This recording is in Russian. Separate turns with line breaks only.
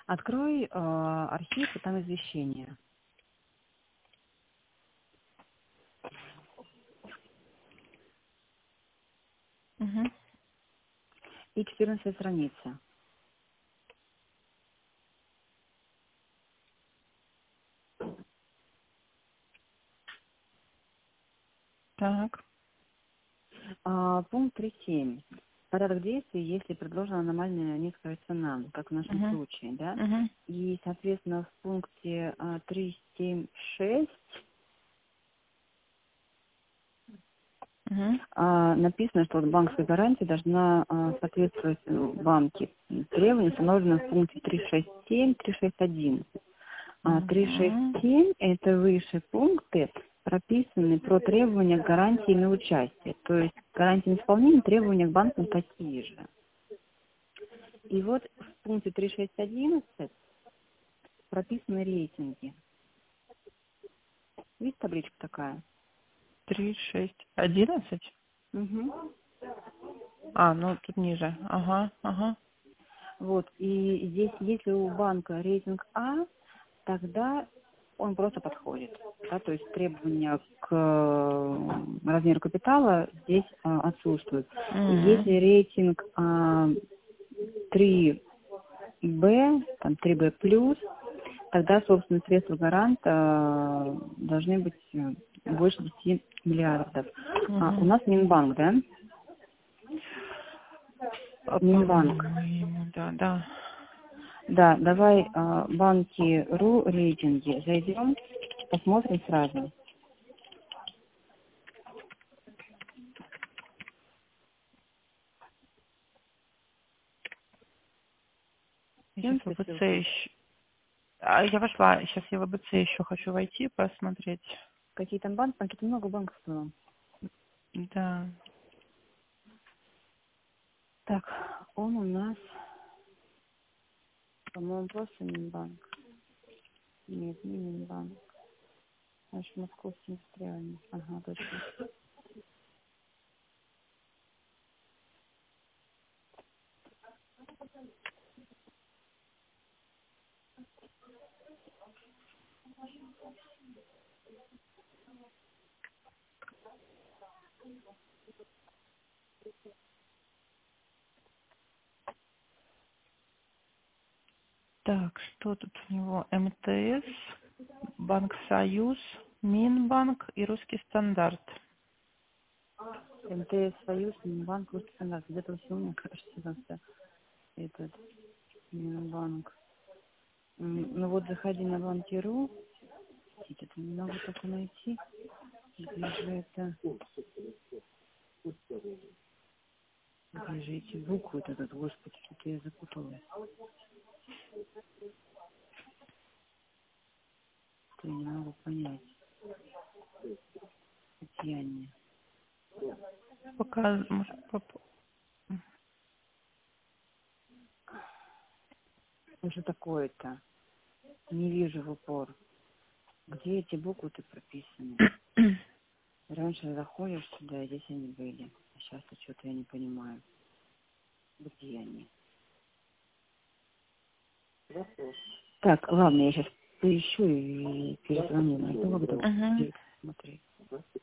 Открой архив, и там извещение.
Угу.
И 14 страница.
Так.
Пункт 3.7. Порядок действий, если предложена аномальная низкая цена, как в нашем
Угу.
случае, да?
Угу.
И, соответственно, в пункте 3.7.6
Угу.
написано, что вот банковская гарантия должна соответствовать банке требованиям, установленным в пункте 3.6.7, 3.6.1.
Угу.
3.6.7 – это высшие пункты, прописаны про требования к гарантии на участие. То есть гарантии на исполнение, требования к банкам такие же. И вот в пункте 3.6.11 прописаны рейтинги. Видите, табличка такая?
3, 6, 11.
Угу.
Ну тут ниже. Ага, ага.
Вот, и здесь, если у банка рейтинг А, тогда он просто подходит. Да, то есть требования к размеру капитала здесь отсутствуют. И
Угу.
если рейтинг 3Б, там 3Б+, тогда, собственно, средства гаранта должны быть больше 10 миллиардов. У
Угу.
нас Минбанк, да? Минбанк.
По-моему, да, да.
Да, давай банки.ру рейтинги зайдем, посмотрим сразу.
Я сейчас
Скинь
в
тебе
ВБЦ
ссылку.
еще. Я вошла. Сейчас я в ВБЦ еще хочу войти, посмотреть.
Какие там банки? Там какие-то много банков было.
Да.
Так, он у нас, по-моему, просто Минбанк. Нет, не Минбанк. Значит, Московский индустриальный. Ага, точно.
Так, что тут у него? МТС, Банк Союз, Минбанк и Русский стандарт.
МТС, Союз, Минбанк, Русский стандарт. Где-то все, мне кажется, как-то этот Минбанк. Ну вот заходи на банки.ру. Это не могу только найти. Где же это? Где же эти буквы, вот этот, господи, что-то я запуталась. Что я не могу понять. Какие они?
Пока,
Ну что такое-то? Не вижу в упор. Где эти буквы-то прописаны? Раньше заходишь сюда, и здесь они были. А сейчас-то что-то я не понимаю. Где они? Так, ладно, я сейчас поищу и перезвоню. Найду, когда
Угу.
смотреть.